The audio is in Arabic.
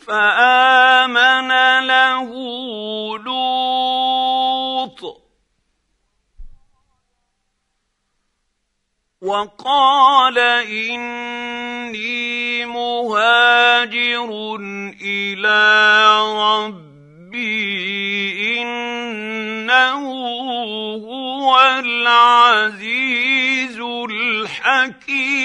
فآمن له لوط وقال إني مهاجر إلى ربي إنه هو العزيز الحكيم.